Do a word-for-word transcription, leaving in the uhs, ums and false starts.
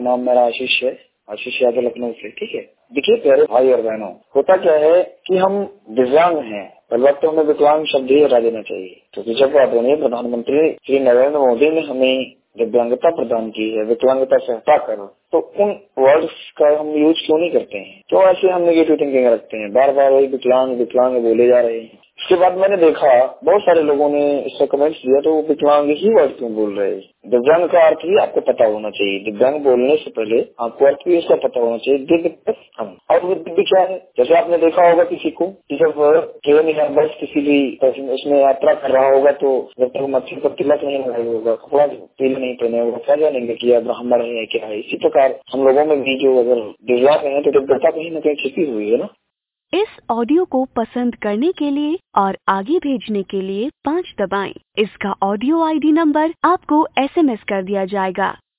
नाम मेरा आशीष है, आशीष यादव लखनऊ से। ठीक है, देखिए प्यारे भाई और बहनों, होता क्या है कि हम दिव्यांग हैं, पहले बात तो हमें विकलांग शब्द ही हटा देना चाहिए, क्योंकि जब आदरणीय प्रधानमंत्री श्री नरेंद्र मोदी ने हमें दिव्यांगता प्रदान की है, विकलांगता से हटाकर, तो उन वर्ड्स का हम यूज क्यों नहीं करते हैं? तो ऐसे हम नेगेटिव थिंकिंग रखते हैं, बार बार वही विकलांग विकलांग बोले जा रहे हैं। उसके बाद मैंने देखा बहुत सारे लोगों ने इसका कमेंट्स दिया, तो वो विकलांग ही वर्ड क्यों बोल रहे हैं? दिव्यांग का अर्थ भी आपको पता होना चाहिए, दिव्यांग बोलने से पहले आपको अर्थ भी उसका पता होना चाहिए। दिव्य हम और वो दिव्य क्या है? जैसे आपने देखा होगा किसी को कि जब ट्रेन या बस किसी भी उसमें यात्रा कर रहा होगा, तो जब तक मच्छर पर तिलक नहीं लगाया होगा, कपड़ा पीले नहीं पहने होगा, क्या जानेंगे कि यह ब्राह्मण है या क्या है। इसी प्रकार हम लोगों में भी जो अगर दिव्यांग है तो दिव्यता कहीं न कहीं छिपी हुई है ना। इस ऑडियो को पसंद करने के लिए और आगे भेजने के लिए पाँच दबाएं। इसका ऑडियो आईडी नंबर आपको एसएमएस कर दिया जाएगा।